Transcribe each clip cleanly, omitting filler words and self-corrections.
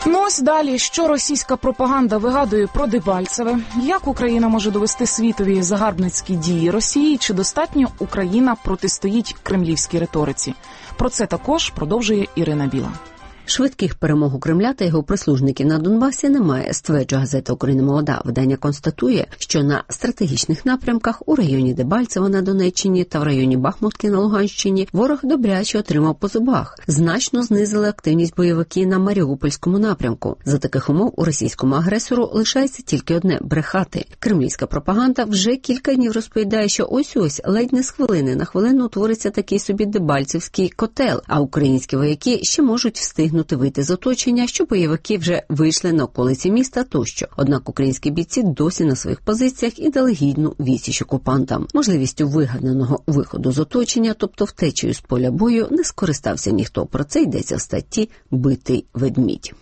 Ну ось далі, що російська пропаганда вигадує про Дебальцеве, як Україна може довести світові загарбницькі дії Росії, чи достатньо Україна протистоїть кремлівській риториці. Про це також продовжує Ірина Біла. Швидких перемог у Кремля та його прислужників на Донбасі немає, стверджує газета «Україна молода». Видання констатує, що на стратегічних напрямках у районі Дебальцева на Донеччині та в районі Бахмутки на Луганщині ворог добряче отримав по зубах. Значно знизили активність бойовики на Маріупольському напрямку. За таких умов у російському агресору лишається тільки одне – брехати. Кремлівська пропаганда вже кілька днів розповідає, що ось-ось, ледь не з хвилини на хвилину утвориться такий собі Дебальцевський котел, а українські вояки ще можуть встигнути вийти з оточення, що бойовики вже вийшли на околиці міста тощо. Однак українські бійці досі на своїх позиціях і дали гідну відсіч окупантам. Можливістю вигаданого виходу з оточення, тобто втечею з поля бою, не скористався ніхто. Про це йдеться в статті «Битий ведмідь».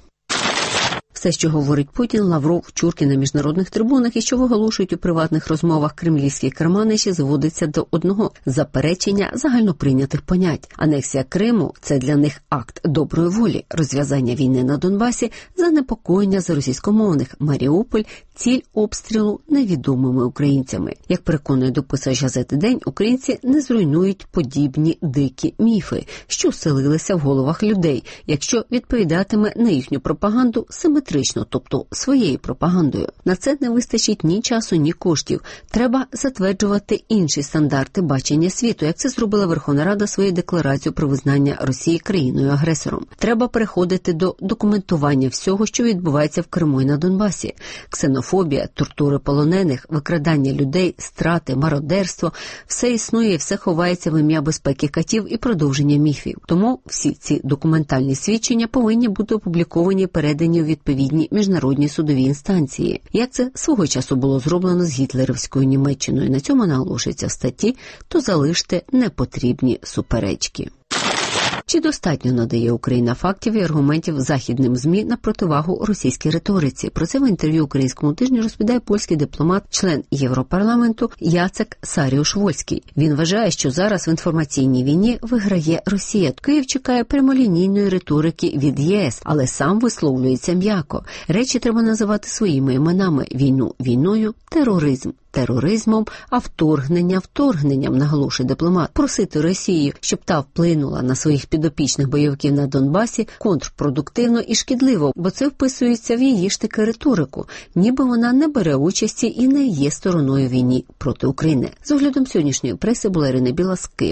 Все, що говорить Путін, Лавров, Чуркін на міжнародних трибунах і що виголошують у приватних розмовах кремлівські керманичі, зводиться до одного – заперечення загальноприйнятих понять. Анексія Криму – це для них акт доброї волі, розв'язання війни на Донбасі, занепокоєння за російськомовних, Маріуполь – ціль обстрілу невідомими українцями. Як переконує дописач газети «День», українці не зруйнують подібні дикі міфи, що вселилися в головах людей, якщо відповідатиме на їхню пропаганду симетрично, тобто своєю пропагандою. На це не вистачить ні часу, ні коштів. Треба затверджувати інші стандарти бачення світу, як це зробила Верховна Рада своєю декларацією про визнання Росії країною-агресором. Треба переходити до документування всього, що відбувається в Криму і на Донбасі. Ксенофобія, тортури полонених, викрадання людей, страти, мародерство – все існує і все ховається в ім'я безпеки катів і продовження міфів. Тому всі ці документальні свідчення повинні бути опубліковані і передані у відповідні міжнародні судові інстанції. Як це свого часу було зроблено з гітлерівською Німеччиною, на цьому наголошується в статті, то залиште непотрібні суперечки. Чи достатньо надає Україна фактів і аргументів західним ЗМІ на противагу російській риториці? Про це в інтерв'ю «Українському тижню» розповідає польський дипломат, член Європарламенту Яцек Саріуш-Вольський. Він вважає, що зараз в інформаційній війні виграє Росія. Київ чекає прямолінійної риторики від ЄС, але сам висловлюється м'яко. Речі треба називати своїми іменами. Війну війною, тероризм тероризмом, а вторгнення вторгненням, наголошує дипломат. Просити Росію, щоб та вплинула на своїх підопічних бойовиків на Донбасі, контрпродуктивно і шкідливо, бо це вписується в її ж таки риторику, ніби вона не бере участі і не є стороною війни проти України. З оглядом сьогоднішньої преси була Ірина Біла з Києва.